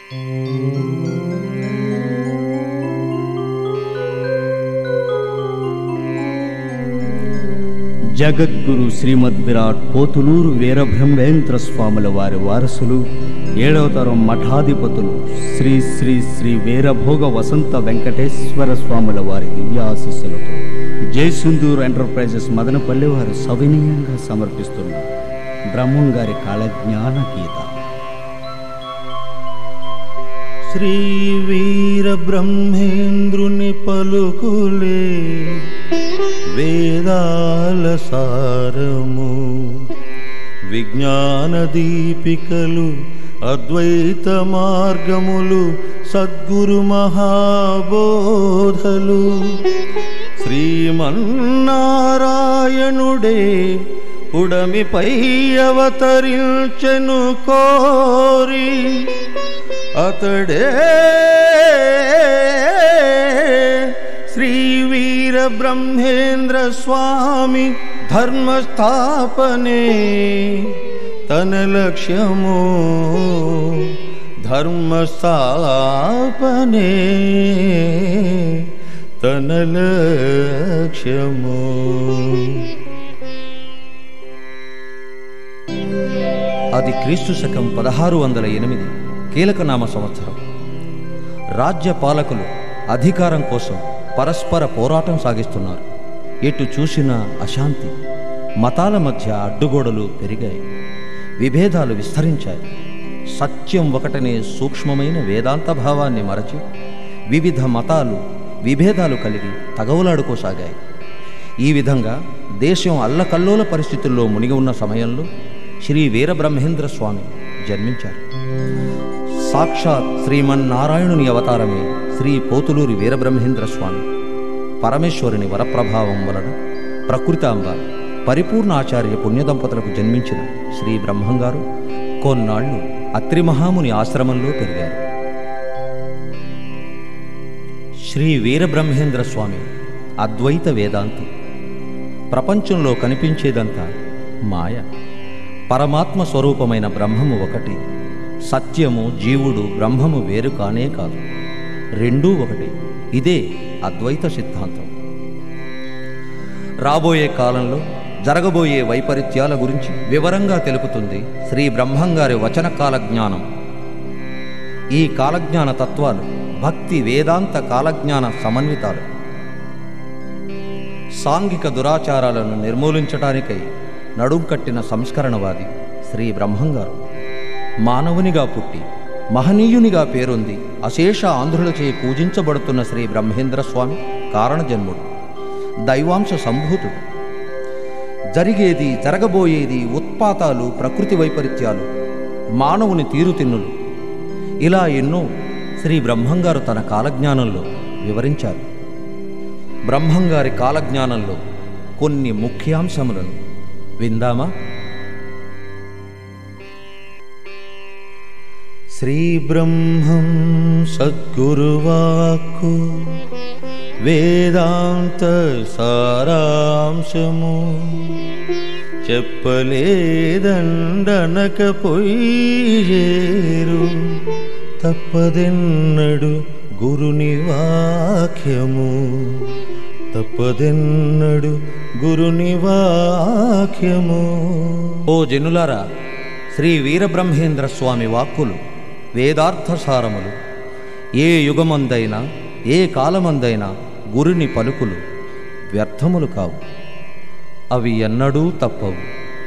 జగద్గురు శ్రీమద్ విరాట్ పోతులూరు వీరబ్రహ్మేంద్ర స్వాముల వారి వారసులు 7వ తరం మఠాధిపతులు శ్రీ శ్రీ శ్రీ వీరభోగ వసంత వెంకటేశ్వర స్వాముల వారి దివ్యాశీస్సులతో జయసింధూర్ ఎంటర్ప్రైజెస్ మదనపల్లి వారు సవినీయంగా సమర్పిస్తున్న బ్రహ్మంగారి కాళజ్ఞాన గీత. శ్రీ వీర బ్రహ్మేంద్రుని పలుకులే వేదాల సారము, విజ్ఞాన దీపికలు అద్వైత మార్గములు సద్గురు మహాబోధలు. శ్రీమన్నారాయణుడే పుడమిపై అవతరించెను కోరి, అతడే శ్రీ వీర బ్రహ్మేంద్ర స్వామి. ధర్మస్థాపనే తన లక్ష్యము, ధర్మస్థాపనే తన లక్ష్యము. అది క్రీస్తు శకం 1608 కీలకనామ సంవత్సరం. రాజ్య పాలకులు అధికారం కోసం పరస్పర పోరాటం సాగిస్తున్నారు. ఎటు చూసినా అశాంతి, మతాల మధ్య అడ్డుగోడలు పెరిగాయి, విభేదాలు విస్తరించాయి. సత్యం ఒకటనే సూక్ష్మమైన వేదాంత భావాన్ని మరచి వివిధ మతాలు విభేదాలు కలిగి తగవులాడుకోసాగాయి. ఈ విధంగా దేశం అల్లకల్లోల పరిస్థితుల్లో మునిగి ఉన్న సమయంలో శ్రీ వీరబ్రహ్మేంద్ర స్వామి జన్మించారు. సాక్షాత్ శ్రీమన్నారాయణుని అవతారమే శ్రీ పోతులూరి వీరబ్రహ్మేంద్ర స్వామి. పరమేశ్వరుని వరప్రభావం వలన ప్రకృతాంబ పరిపూర్ణ ఆచార్య పుణ్యదంపతులకు జన్మించిన శ్రీ బ్రహ్మంగారు కొన్నాళ్లు అత్రి మహాముని ఆశ్రమంలో పెరిగారు. శ్రీ వీరబ్రహ్మేంద్ర స్వామి అద్వైత వేదాంతి. ప్రపంచంలో కనిపించేదంతా మాయ. పరమాత్మ స్వరూపమైన బ్రహ్మము ఒకటి. సత్యము, జీవుడు, బ్రహ్మము వేరు కానే కాదు, రెండూ ఒకటి. ఇదే అద్వైత సిద్ధాంతం. రాబోయే కాలంలో జరగబోయే వైపరీత్యాల గురించి వివరంగా తెలుపుతుంది శ్రీ బ్రహ్మంగారి వచన కాలజ్ఞానం. ఈ కాలజ్ఞాన తత్వాలు భక్తి వేదాంత కాలజ్ఞాన సమన్వితాలు. సాంఘిక దురాచారాలను నిర్మూలించటానికై నడుం కట్టిన సంస్కరణవాది శ్రీ బ్రహ్మంగారు. మానవునిగా పుట్టి మహనీయునిగా పేరొంది అశేష ఆంధ్రులచే పూజించబడుతున్న శ్రీ బ్రహ్మేంద్ర స్వామి కారణజన్ముడు, దైవాంశ సంభూతుడు. జరిగేది జరగబోయేది, ఉత్పాతాలు, ప్రకృతి వైపరీత్యాలు, మానవుని తీరుతిన్నులు, ఇలా ఎన్నో శ్రీ బ్రహ్మంగారు తన కాలజ్ఞానంలో వివరించారు. బ్రహ్మంగారి కాలజ్ఞానంలో కొన్ని ముఖ్యాంశములను విందామా? శ్రీ బ్రహ్మం సద్గురువాక్కు వేదాంత సారాంశము, చెప్పలేదండనకపోయేరు తప్పదెన్నడు గురుని వాక్యము, తప్పదెన్నడు గురుని వాక్యము. ఓ జనులారా, శ్రీ వీరబ్రహ్మేంద్ర స్వామి వాక్కులు వేదార్థసారములు. ఏ యుగమందైనా ఏ కాలమందైనా గురుని పలుకులు వ్యర్థములు కావు, అవి ఎన్నడూ తప్పవు.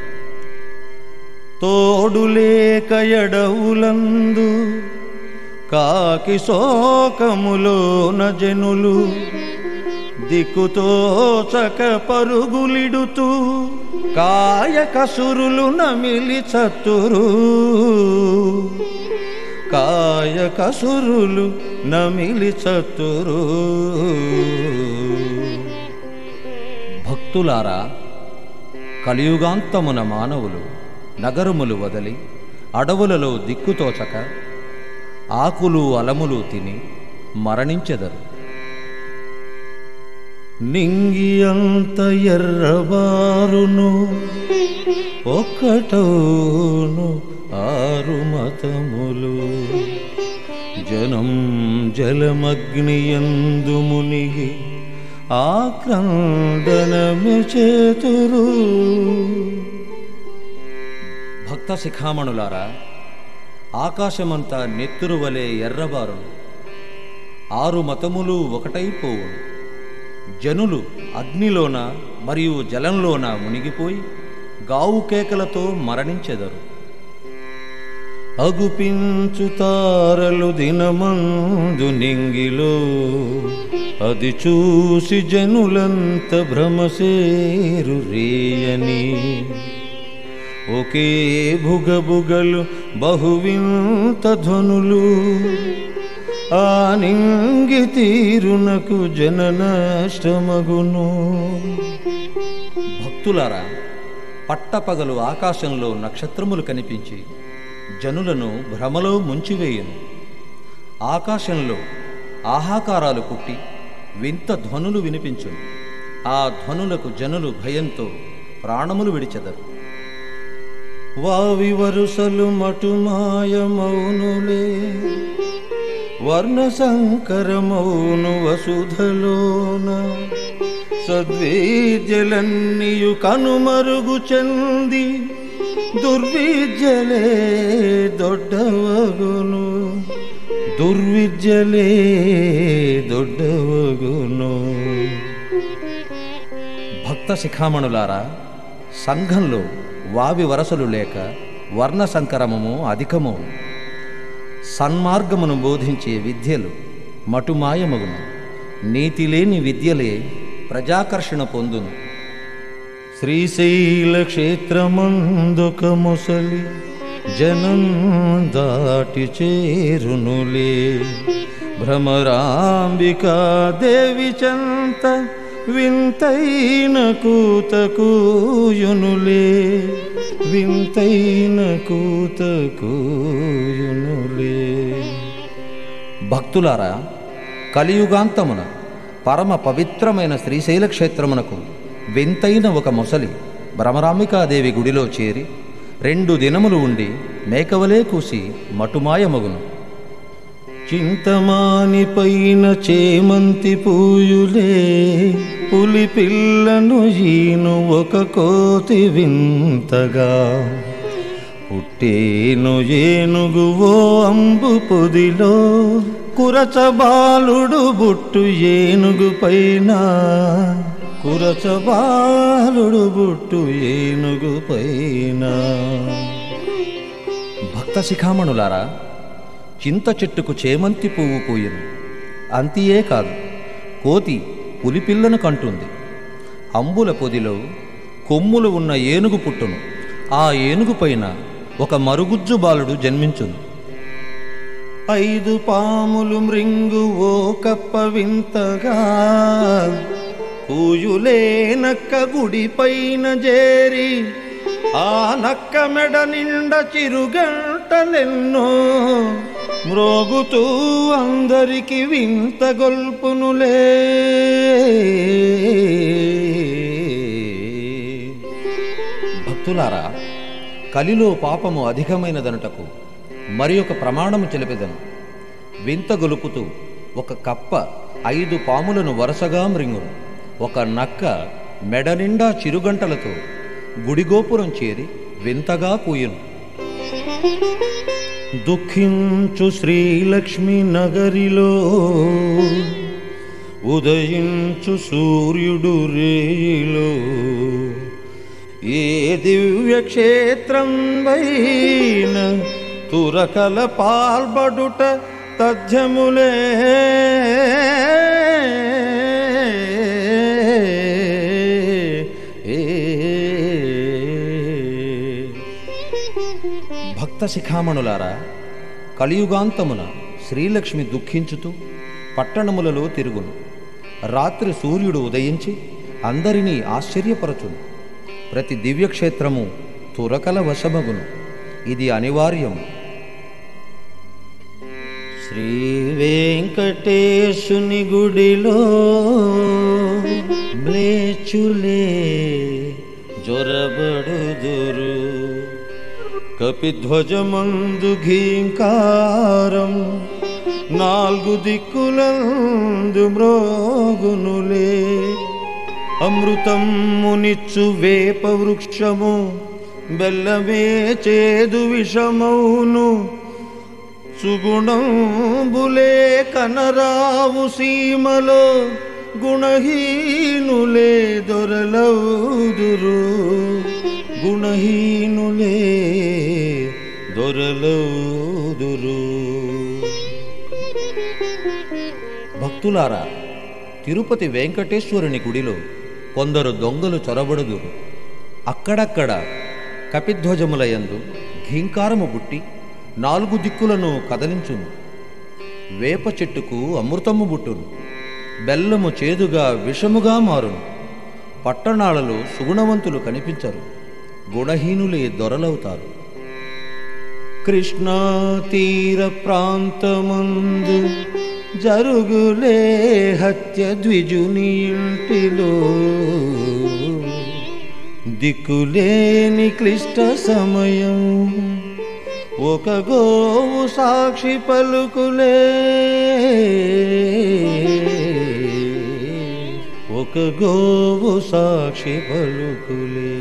తోడులేక ఎడవులందు కాకి శోకములోన జనులు, దిక్కుతోచక పరుగులిడుతూ కాయకసురులు నమిలి చతురు, కాయకసురులు నమిలి చతురు. భక్తులారా, కలియుగాంతమున మానవులు నగరములు వదలి అడవులలో దిక్కుతోచక ఆకులు అలములు తిని మరణించెదరు. నింగి అంత ఎర్రబారును ఒక్కటోను 6 మతములు, జనం జలమగ్నియందు మునిగి ఆక్రందనమె చేతురు. భక్త శిఖామణులారా, ఆకాశమంతా నెత్తురు వలె ఎర్రబారును, 6 మతములు ఒకటైపోవును. జనులు అగ్నిలోన మరియు జలంలోన మునిగిపోయి గావు కేకలతో మరణించెదరు. అగుపించు తారలు దినమందు నింగిలో, అది చూసి జనులంత భ్రమసేరు రేయని. ఒకే భుగభుగలు బహువింత ధ్వనులు, ఆ నింగి తీరునకు జననష్టమగును. భక్తులారా, పట్టపగలు ఆకాశంలో నక్షత్రములు కనిపించి జనులను భ్రమలో ముంచివేయును. ఆకాశంలో ఆహాకారాలు పుట్టి వింత ధ్వనులు వినిపించును. ఆ ధ్వనులకు జనులు భయంతో ప్రాణములు విడిచెదరు. వావి వరుసలు మటుమాయమౌనులే, వర్ణ సంకరమౌను వసుధలోన. సద్విద్యలన్నీయు కనుమరుగు చెంది, దుర్విద్యలే దొడ్డవగును. దుర్విద్యలే దొడ్డవగును. భక్త శిఖామణులారా, సంఘంలో వావి వరసలు లేక వర్ణ సంకరమము అధికము. సన్మార్గమును బోధించే విద్యలు మటుమాయమగును. నీతి లేని విద్యలే ప్రజాకర్షణ పొందును. శ్రీశైల క్షేత్రమందొక ముసలి జనం దాటి చేరునులే. భ్రమరాంబికా దేవి చెంత వింతైన కూతకూయునులే. వింతైన కూతకూయునులే. భక్తులారా, కలియుగాంతమున పరమ పవిత్రమైన శ్రీశైల క్షేత్రమునకు వింతైన ఒక ముసలి భ్రమరాంబికాదేవి గుడిలో చేరి 2 దినములు ఉండి మేకవలే కూసి మటుమాయమగును. చింతమాని పైన చేమంతి పూయులే, పులి పిల్లను ఈను ఒక కోతి వింతగా. పుట్టేను ఏనుగు ఓ అంబు పొదిలో, కురచబాలుడు బుట్టు ఏనుగు పైన. కురచబాలుడు బుట్టు ఏనుగు పైన. భక్త శిఖామణులారా, చింత చెట్టుకు చేమంతి పువ్వు పూయను. అంతియే కాదు, కోతి పులిపిల్లను కంటుంది. అంబుల పొదిలో కొమ్ములు ఉన్న ఏనుగు పుట్టును. ఆ ఏనుగు పైన ఒక మరుగుజ్జు బాలుడు జన్మించును. 5 పాములు మృంగు ఓ కప్ప వింతగా, కూయులే నక్క గుడి పైన చేరి. ఆ నక్క మెడ నిండ చిరుగంటలెన్నో, మ్రోగుతూ అందరికి వింత గొల్పునులే. భక్తులారా, కలిలో పాపము అధికమైనదనుటకు మరి ఒక ప్రమాణము తెలిపెదను. వింత గొలుపుతూ ఒక కప్ప 5 పాములను వరుసగా మృంగును. ఒక నక్క మెడ నిండా చిరుగంటలతో గుడిగోపురం చేరి వింతగా కూయును. దుఃఖించు శ్రీలక్ష్మి నగరిలో, ఉదయించు సూర్యుడు రేయిలో. ఏ దివ్య క్షేత్రం వైన తురకల పాల్బడుట తథ్యములే. భక్త శిఖామణులారా, కలియుగాంతమున శ్రీలక్ష్మి దుఃఖించుతూ పట్టణములలో తిరుగును. రాత్రి సూర్యుడు ఉదయించి అందరినీ ఆశ్చర్యపరచును. ప్రతి దివ్యక్షేత్రము తురకల వశమగును. ఇది అనివార్యము. శ్రీ వెంకటేశుని గుడిలో మ్లేచ్చులే జొరబడుదురు. కపిధ్వజమందు ఘీంకారం నాలుగు దిక్కులందు మ్రోగునులే. అమృతం మునిచ్చు వేప వృక్షము బెల్లమే చేదు విషమౌను. సుగుణంబులే కనరావు సీమలో గుణహీనులే దొరలౌదురు. గుణహీనులే దొరలౌదురు. భక్తులారా, తిరుపతి వెంకటేశ్వరుని గుడిలో కొందరు దొంగలు చొరబడుదురు. అక్కడక్కడ కపిధ్వజములయందు ఘీంకారము బుట్టి నాలుగు దిక్కులను కదలించును. వేప చెట్టుకు అమృతము బుట్టును. బెల్లము చేదుగా విషముగా మారును. పట్టణాలలో సుగుణవంతులు కనిపించరు. గుణహీనులే దొరలవుతారు. కృష్ణా తీర ప్రాంతమందు జరుగులే హత్య ద్విజుని ఇంటిలో. దిక్కులేని క్లిష్ట సమయం ఒక గోవు సాక్షి పలుకులే. ఒక గోవు సాక్షి పలుకులే.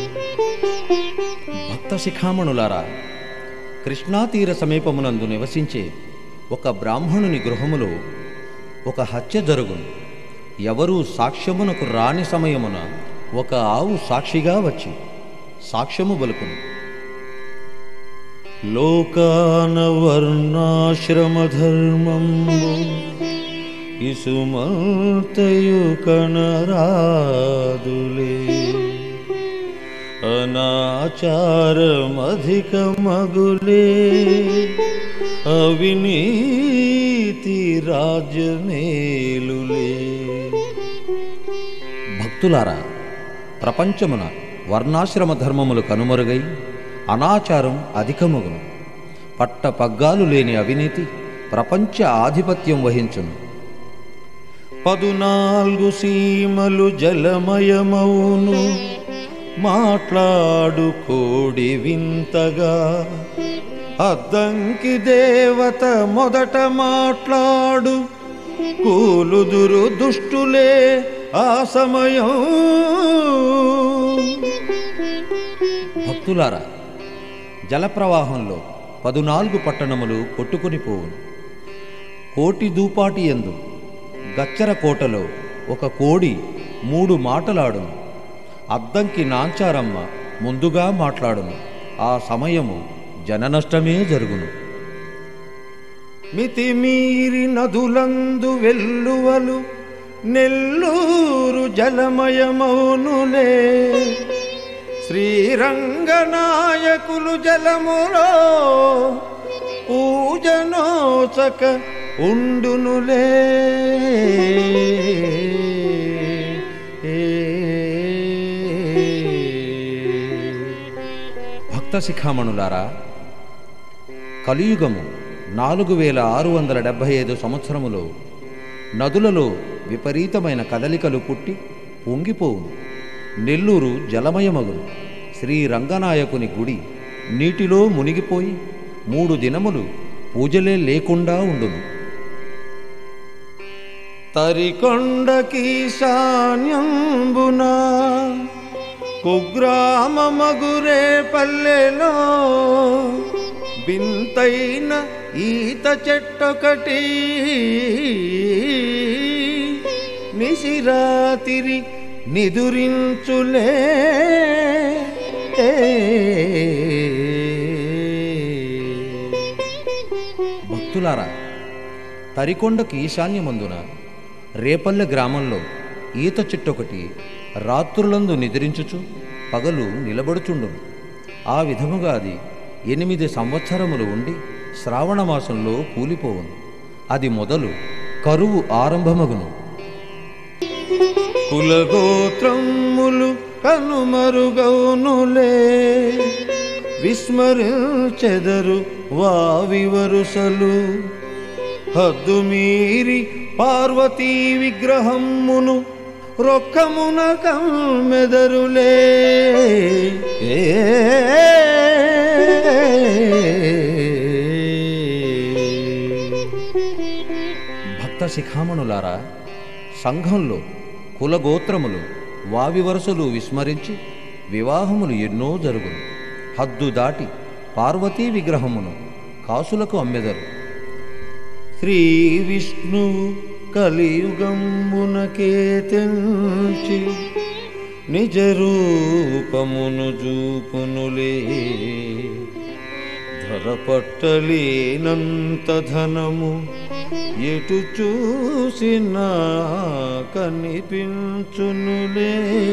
భక్త శిఖామణులారా, కృష్ణాతీర సమీపమునందు నివసించే ఒక బ్రాహ్మణుని గృహములో ఒక హత్య జరుగును. ఎవరూ సాక్ష్యమునకు రాని సమయమున ఒక ఆవు సాక్షిగా వచ్చి సాక్ష్యము బలుకును. లోకాన వర్ణాశ్రమ ధర్మంబు ఇసుమంతయు కనరాదులే. అనాచారమధిక మగులే. అవినీతి రాజ్యమేలులే. భక్తులారా, ప్రపంచమున వర్ణాశ్రమ ధర్మములు కనుమరుగై అనాచారం అధికమగును. పట్ట పగ్గాలు లేని అవినీతి ప్రపంచ ఆధిపత్యం వహించును. 14 సీమలు జలమయమౌను. మాట్లాడు కోడి వింతగా. అద్దంకి దేవత మొదట మాట్లాడు. కూలుదురు దుష్టులే ఆ సమయం. భక్తులారా, జలప్రవాహంలో 14 పట్టణములు కొట్టుకుని పోవును. కోటి దూపాటి యందు గచ్చర కోటలో ఒక కోడి 3 మాటలాడును. అద్దంకి నాంచారమ్మ ముందుగా మాట్లాడును. ఆ సమయము జననష్టమే జరుగును. మితిమీరి నదులందు వెల్లువలు నెల్లూరు జలమయమౌనులే. శ్రీరంగనాయకులు జలములో పూజనోచక ఉండునులే. భక్త శిఖామణులారా, కలియుగము 4675 సంవత్సరములో నదులలో విపరీతమైన కదలికలు పుట్టి పొంగిపోవును. నెల్లూరు జలమయమగును. శ్రీరంగనాయకుని గుడి నీటిలో మునిగిపోయి 3 దినములు పూజలే లేకుండా ఉండును. తరికొండకీశాన్యంబున కుగ్రామమగురే పల్లెలో వింతైన ఈత చెట్టొకటి. నిశిరాతిరి నిదురించులే. భక్తులారా, తరికొండకు ఈశాన్యమందున రేపల్లె గ్రామంలో ఈత చెట్టొకటి రాత్రులందు నిద్రించుచు పగలు నిలబడుచుండును. ఆ విధముగా అది 8 సంవత్సరములు ఉండి శ్రావణమాసంలో కూలిపోవును. అది మొదలు కరువు ఆరంభమగును. కులగోత్రములు కనుమరుగౌనులే. విస్మరించెదరు వావి వరుసలు. హద్దు మీరి పార్వతీ విగ్రహమును రొక్కమున కమ్మెదరులే. భక్తశిఖామణులారా, సంఘంలో కులగోత్రములు వావి వరుసలు విస్మరించి వివాహములు ఎన్నో జరుగును. హద్దు దాటి పార్వతీ విగ్రహమును కాసులకు అమ్మెదరు. శ్రీ విష్ణువు కలియుగంబునకే తెంచి నిజ రూపమును చూపునులే. ధరపట్టలేనంత ధనము ఎటు చూసినా కనిపించునులే.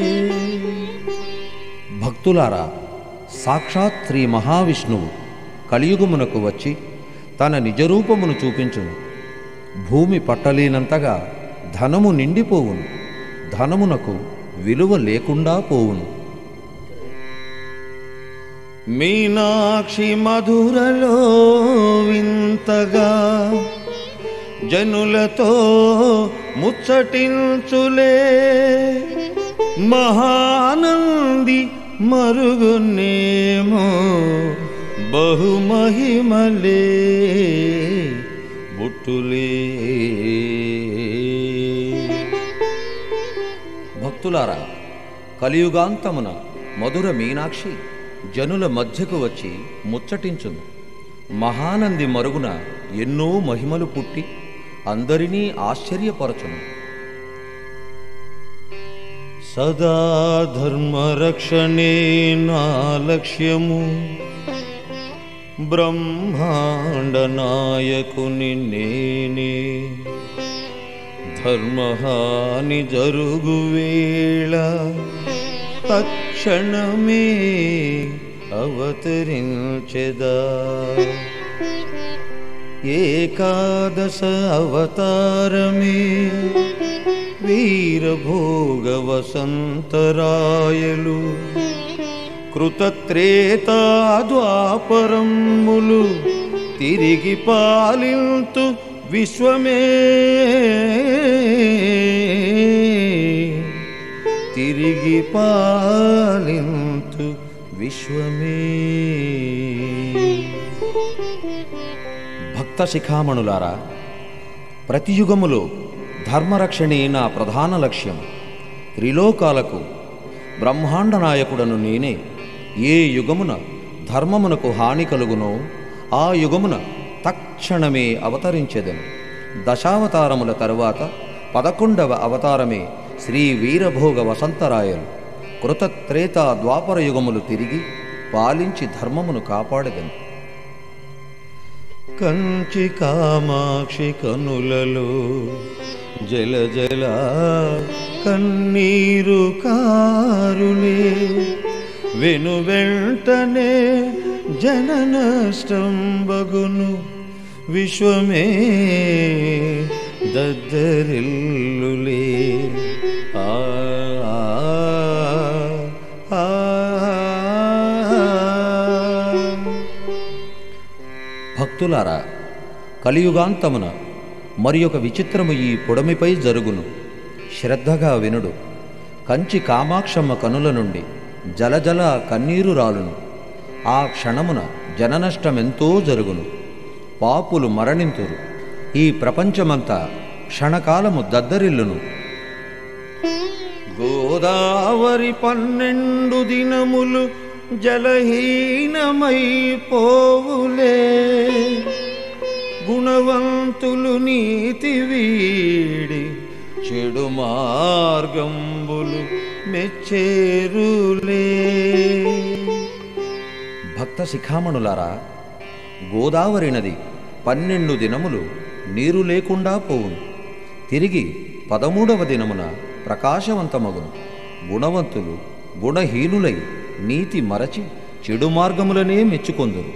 భక్తులారా, సాక్షాత్ శ్రీ మహావిష్ణువు కలియుగమునకు వచ్చి తన నిజరూపమును చూపించును. భూమి పట్టలేనంతగా ధనము నిండిపోవును. ధనమునకు విలువ లేకుండా పోవును. మీనాక్షి మధురలో వింతగా జనులతో ముచ్చటించులే. మహానంది మరుగునేమో బహుమహిమలే బుట్టులే. భక్తులారా, కలియుగాంతమున మధుర మీనాక్షి జనుల మధ్యకు వచ్చి ముచ్చటించును. మహానంది మరుగున ఎన్నో మహిమలు పుట్టి అందరినీ ఆశ్చర్యపరచును. సదా ధర్మరక్షణే నా లక్ష్యము, బ్రహ్మాండ నాయకుని నేనే. ధర్మహాని జరుగు వేళ తక్షణమే అవతరించెదా. ఏకాదశ అవతారమే వీరభోగ వసంతరాయలు. కృతత్రేతా ద్వాపరములు తిరిగి పాలింతు విశ్వమే. తిరిగి పాలింతు విశ్వమే. భక్తశిఖామణులారా, ప్రతి యుగములో ధర్మరక్షణే నా ప్రధాన లక్ష్యం. త్రిలోకాలకు బ్రహ్మాండ నాయకుడను నేనే. ఏ యుగమున ధర్మమునకు హాని కలుగునో ఆ యుగమున తక్షణమే అవతరించెదను. దశావతారముల తరువాత 11వ అవతారమే శ్రీ వీరభోగ వసంతరాయలు. కృతత్రేతా ద్వాపర యుగములు తిరిగి పాలించి ధర్మమును కాపాడెదను. కంచి కామాక్షి కనులలో జల జల కన్నీరు కారులే. వెను వెంటనే జననష్టం బగును. విశ్వమే దద్దరిల్లులే. ఆ భక్తులారా, కలియుగాంతమున మరి ఒక విచిత్రము ఈ పొడమిపై జరుగును. శ్రద్ధగా వినుడు. కంచి కామాక్షమ్మ కనుల నుండి జలజల కన్నీరు రాలును. ఆ క్షణమున జననష్టమెంతో జరుగును. పాపులు మరణింతురు. ఈ ప్రపంచమంతా క్షణకాలము దద్దరిల్లును. గోదావరి 12 దినములు జలహీనమైపోవులే. గుణవంతులు నీతి వీడి చెడు మార్గంబులు మెచ్చేరులే. భక్త శిఖామణులారా, గోదావరి నది 12 దినములు నీరు లేకుండా పోవును. తిరిగి 13వ దినమున ప్రకాశవంతమగును. గుణవంతులు గుణహీనులై నీతి మరచి చెడు మార్గములనే మెచ్చుకొందురు.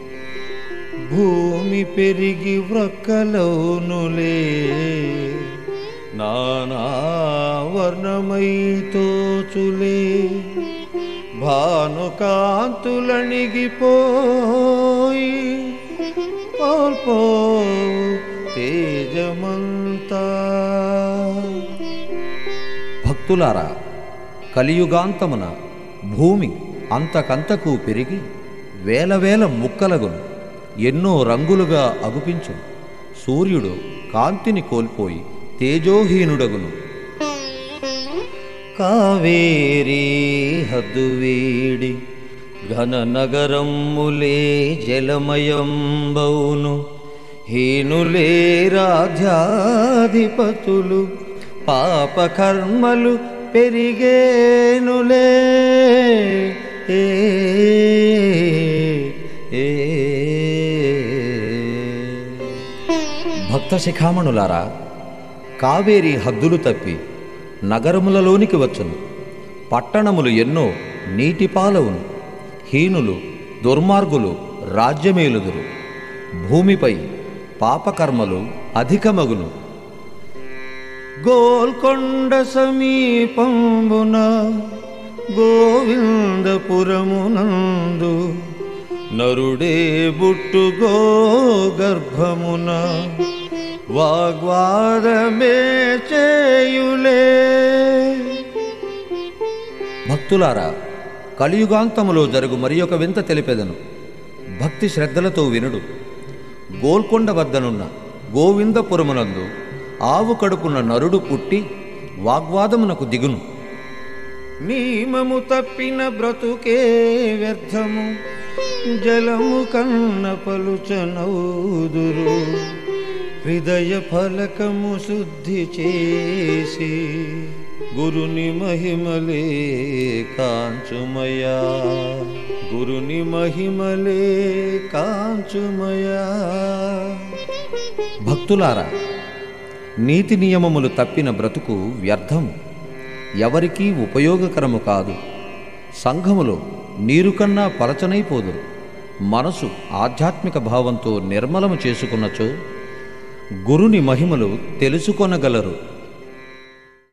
భూమి పెరిగి వ్రక్కలౌనులే. నానా వర్ణమై తోచులే. భానుకాంతులణిగిపోయి కోల్పోవు తేజమంతా. భక్తులారా, కలియుగాంతమున భూమి అంతకంతకు పెరిగి వేల వేల ముక్కలగును. ఎన్నో రంగులుగా అగుపించును. సూర్యుడు కాంతిని కోల్పోయి తేజోహీనుడగును. కావేరీ హద్దు వీడి ఘన నగరమ్ములే జలమయంబౌను. హీనులే రాజ్యాధిపతులు పాపకర్మలు పెరిగేనులే. ఏ ఏ భక్త శిఖామణులారా, కావేరి హద్దులు తప్పి నగరములలోనికి వచ్చును. పట్టణములు ఎన్నో నీటిపాలవును. హీనులు దుర్మార్గులు రాజ్యమేలుదురు. భూమిపై పాపకర్మలు అధికమగును. గోల్కొండ సమీపంబున గోవిందపురమునందు నరుడే బుట్టుగో గర్భమున వాగ్వాదమే చేయులే. భక్తులారా, కలియుగాంతములో జరుగు మరి ఒక వింత తెలిపెదను. భక్తి శ్రద్ధలతో వినుడు. గోల్కొండ వద్దనున్న గోవిందపురమునందు ఆవు కడుపున నరుడు పుట్టి వాగ్వాదమునకు దిగును. నియమము తప్పిన బ్రతుకే వ్యర్థము, జలము కన్న పలుచనౌదురు. హృదయ ఫలకము శుద్ధి చేసి గురుని మహిమలే కాంచుమయా. గురుని మహిమలే కాంచుమయా. భక్తులారా, నీతి నియమములు తప్పిన బ్రతుకు వ్యర్థము, ఎవరికీ ఉపయోగకరము కాదు. సంఘములో నీరు కన్నా పలచనైపోదురు. మనసు ఆధ్యాత్మిక భావంతో నిర్మలము చేసుకున్నచో గురుని మహిమలు తెలుసుకొనగలరు.